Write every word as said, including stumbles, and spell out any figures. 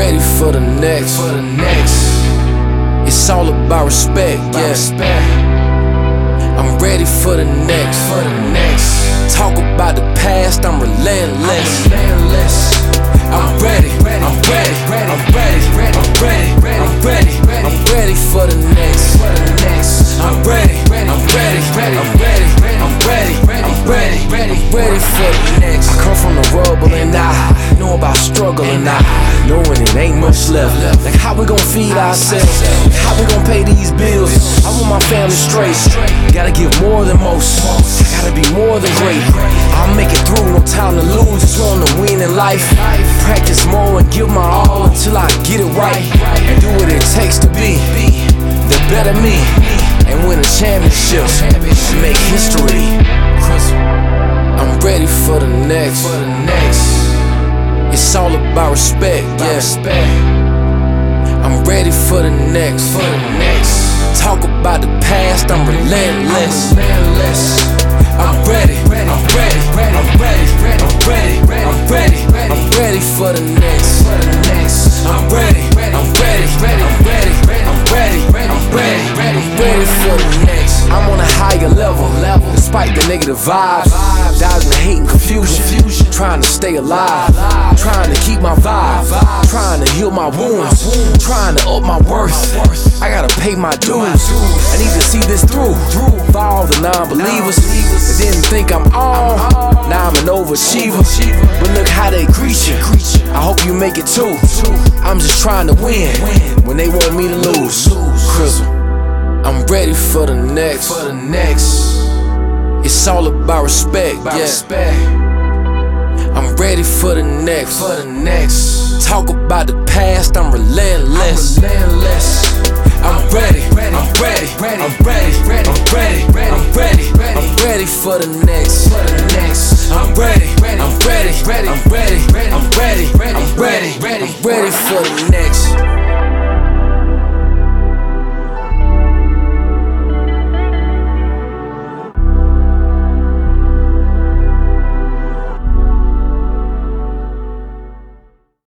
ready for the next. For the next. It's all about respect, yeah. I'm ready for the next. For the next. Talk about the past, I'm relentless. I'm ready, I'm ready, I'm ready, I'm ready, I'm ready, I'm ready for the next. I'm ready, I'm ready, I'm ready, I'm ready, I'm ready, I'm ready for the next. I come from the rubble and I know about struggle and I knowing it ain't much left. Like how we gon' feed ourselves? How we gon' pay these bills? I want my family straight. Gotta give more than most. Gotta be more than great. I'll make it through, no time to lose. Just want to win in life. Practice more and give my all until I get it right. And do what it takes to be the better me. And win a championship. Make history. I'm ready for the next. It's all about respect, yeah. I'm ready for the next. Talk about the past, I'm relentless. I'm ready, I'm ready, I'm ready, I'm ready, I'm ready, I'm ready for the next. I'm ready, I'm ready, I'm ready, I'm ready, I'm ready, I'm ready for the next. I'm on a higher level, despite the negative vibes. Dodging the hate and confusion, trying to stay alive, trying to keep my vibe, trying to heal my wounds, trying to up my worth. I gotta pay my dues. I need to see this through. For all the non-believers that didn't think I'm on, now I'm an overachiever. But look how they greet you. I hope you make it too. I'm just trying to win when they want me to lose. Crizzle, I'm ready for the next. For the next. It's all about respect, yeah. I'm ready for the next. For the next. Talk about the past, I'm relentless. I'm ready, I'm ready, I'm ready, I'm ready, I'm ready, I'm ready for the next. I'm ready, I'm ready, I'm ready, I'm ready.